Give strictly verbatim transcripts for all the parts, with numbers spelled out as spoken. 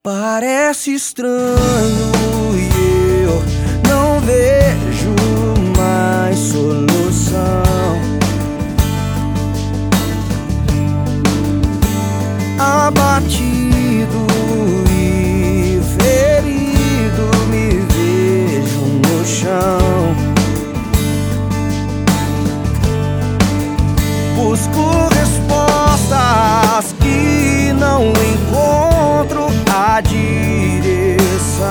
Parece estranho e eu não vejo mais solução. Abatido e ferido me vejo no chão. Busco respostas e não encontro a direção.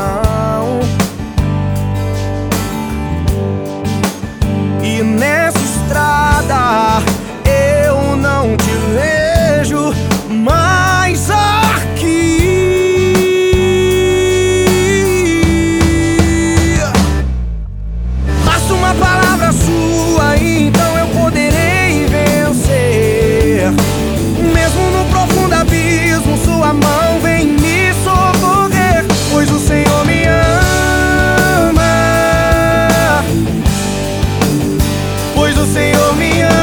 E nessa estrada eu não te vejo mais aqui. Basta uma palavra sua e então eu poderei vencer. Mesmo no profundo abismo, sua mão vem me socorrer, pois o Senhor me ama, pois o Senhor me ama.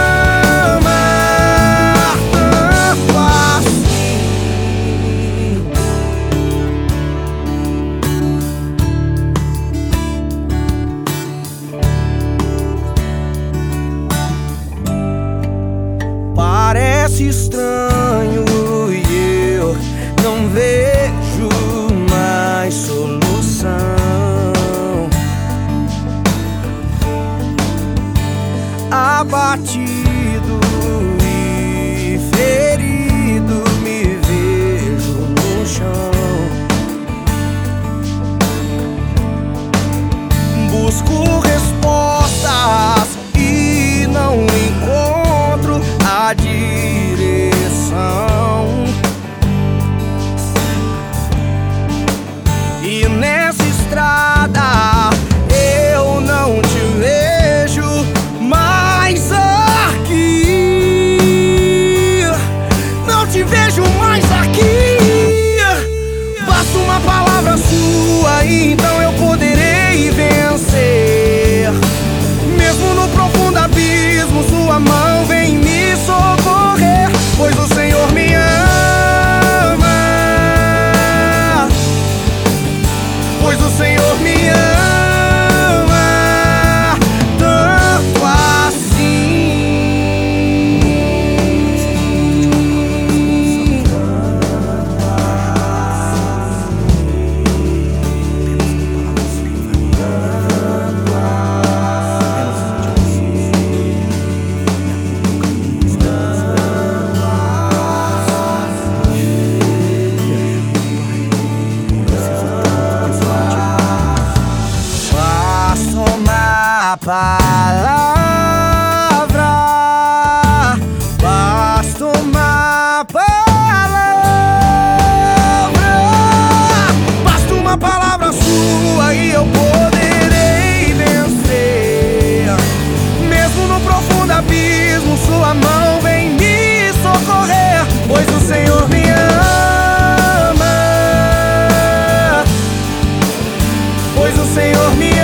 Tanto assim. Parece estranho e eu não vejo mais solução. Abatido e ferido me vejo no chão. Busco respostas e não encontro a direção. E nessa estrada eu não te vejo mais aqui. Não te vejo mais aqui. Basta uma palavra sua e então eu poderei vencer. Mesmo no profundo abismo, sua mão vem me socorrer, pois o Senhor me ama, pois o Senhor me ama. Tanto assim. Palavra, basta uma palavra, basta uma palavra sua e eu poderei vencer. Mesmo no profundo abismo, sua mão vem me socorrer, pois o Senhor me ama, pois o Senhor me ama.